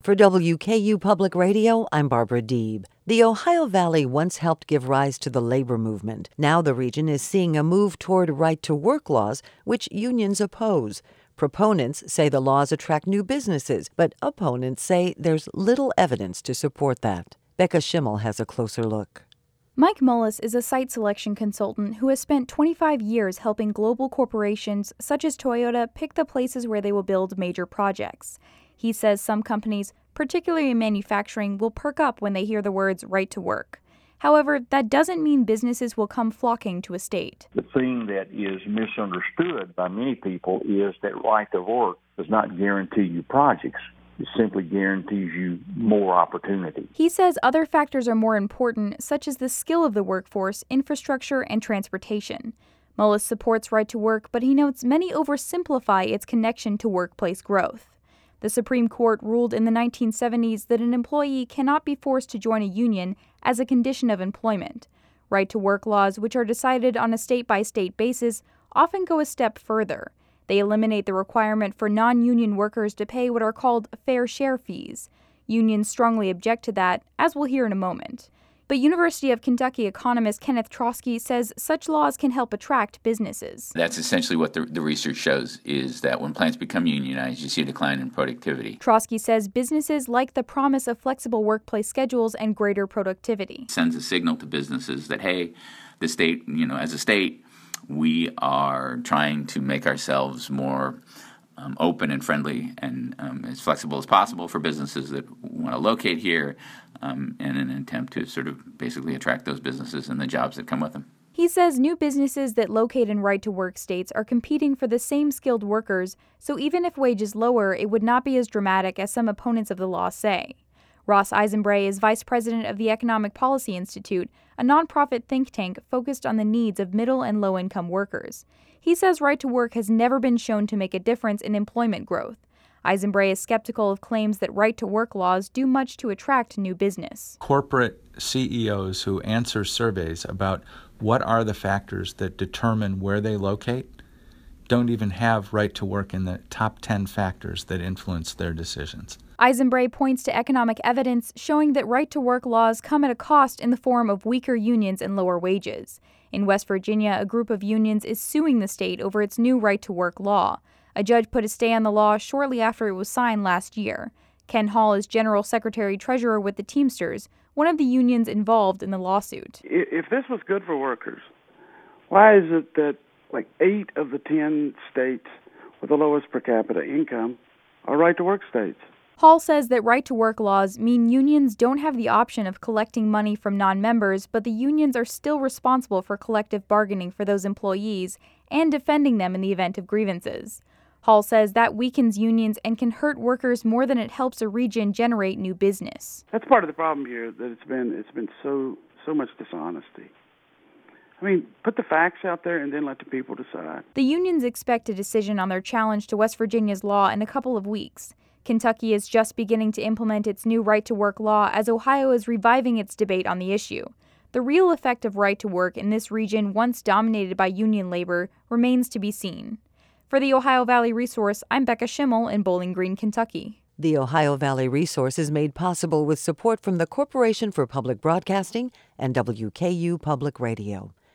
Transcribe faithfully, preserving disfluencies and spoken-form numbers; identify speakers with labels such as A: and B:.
A: For W K U Public Radio, I'm Barbara Deeb. The Ohio Valley once helped give rise to the labor movement. Now the region is seeing a move toward right-to-work laws, which unions oppose. Proponents say the laws attract new businesses, but opponents say there's little evidence to support that. Becca Schimmel has a closer look.
B: Mike Mullis is a site selection consultant who has spent twenty-five years helping global corporations such as Toyota pick the places where they will build major projects. He says some companies, particularly in manufacturing, will perk up when they hear the words right to work. However, that doesn't mean businesses will come flocking to a state.
C: The thing that is misunderstood by many people is that right to work does not guarantee you projects. It simply guarantees you more opportunity.
B: He says other factors are more important, such as the skill of the workforce, infrastructure, and transportation. Mullis supports right to work, but he notes many oversimplify its connection to workplace growth. The Supreme Court ruled in the nineteen seventies that an employee cannot be forced to join a union as a condition of employment. Right-to-work laws, which are decided on a state-by-state basis, often go a step further. They eliminate the requirement for non-union workers to pay what are called fair share fees. Unions strongly object to that, as we'll hear in a moment. But University of Kentucky economist Kenneth Trotsky says such laws can help attract businesses.
D: That's essentially what the, the research shows, is that when plants become unionized, you see a decline in productivity.
B: Trotsky says businesses like the promise of flexible workplace schedules and greater productivity.
D: It sends a signal to businesses that, hey, the state, you know, as a state, we are trying to make ourselves more um, open and friendly and um, as flexible as possible for businesses that want to locate here, um, in an attempt to sort of basically attract those businesses and the jobs that come with them.
B: He says new businesses that locate in right-to-work states are competing for the same skilled workers, so even if wages lower, it would not be as dramatic as some opponents of the law say. Ross Eisenbray is vice president of the Economic Policy Institute, a nonprofit think tank focused on the needs of middle and low-income workers. He says right to work has never been shown to make a difference in employment growth. Eisenbray is skeptical of claims that right-to-work laws do much to attract new business.
E: Corporate C E Os who answer surveys about what are the factors that determine where they locate don't even have right to work in the top ten factors that influence their decisions.
B: Eisenbray points to economic evidence showing that right-to-work laws come at a cost in the form of weaker unions and lower wages. In West Virginia, a group of unions is suing the state over its new right-to-work law. A judge put a stay on the law shortly after it was signed last year. Ken Hall is General Secretary-Treasurer with the Teamsters, one of the unions involved in the lawsuit.
F: If this was good for workers, why is it that like eight of the ten states with the lowest per capita income are right-to-work states?
B: Hall says that right-to-work laws mean unions don't have the option of collecting money from non-members, but the unions are still responsible for collective bargaining for those employees and defending them in the event of grievances. Hall says that weakens unions and can hurt workers more than it helps a region generate new business.
F: That's part of the problem here, that it's been it's been so so much dishonesty. I mean, put the facts out there and then let the people decide.
B: The unions expect a decision on their challenge to West Virginia's law in a couple of weeks. Kentucky is just beginning to implement its new right-to-work law as Ohio is reviving its debate on the issue. The real effect of right to work in this region, once dominated by union labor, remains to be seen. For the Ohio Valley Resource, I'm Becca Schimmel in Bowling Green, Kentucky.
A: The Ohio Valley Resource is made possible with support from the Corporation for Public Broadcasting and W K U Public Radio.